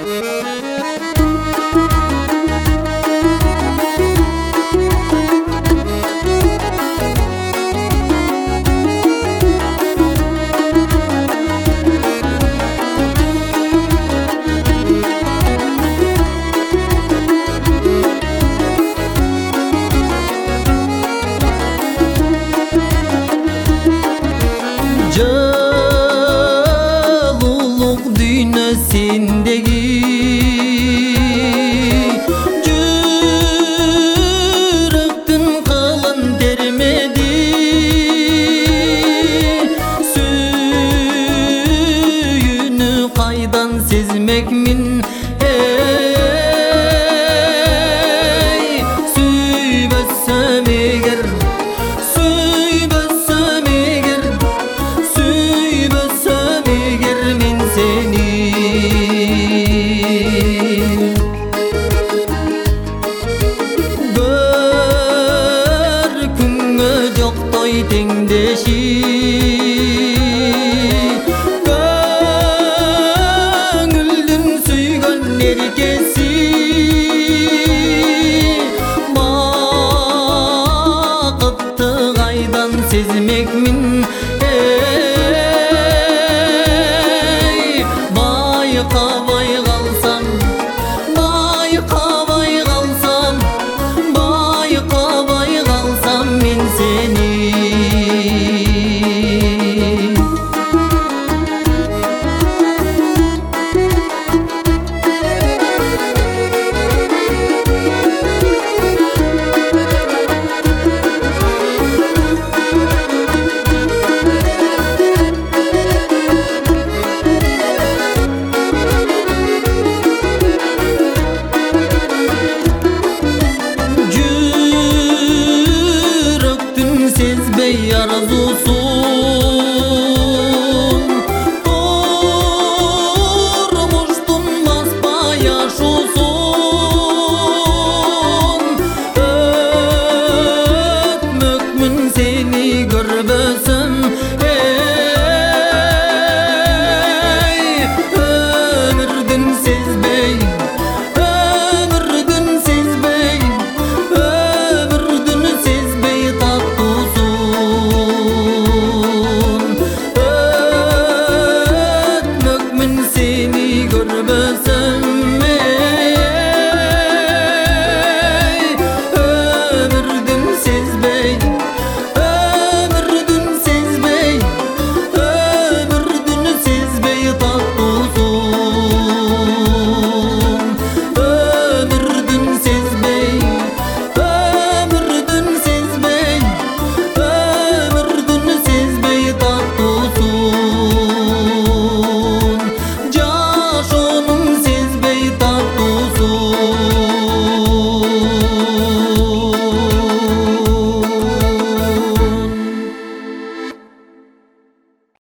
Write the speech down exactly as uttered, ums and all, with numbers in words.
Жылулук дүйнө сендеги жүрөктүн кылын термеди сүйүүнү кайдан сезмекмин эй сүйбөсөм эгер теңдеши көңүлдүн сүйгөн эркеси бакытты кайдан сезмекмин эй байкабай калсам байкабай калсам байкабай калсам мен сени сезбей арзусун турмуштун баспай ашуусун өтмөкмүн сени көрбөсөм эй өмүрдүн сезбей өмүрдүн сезбей өмүрдүн сезбей seni görmesem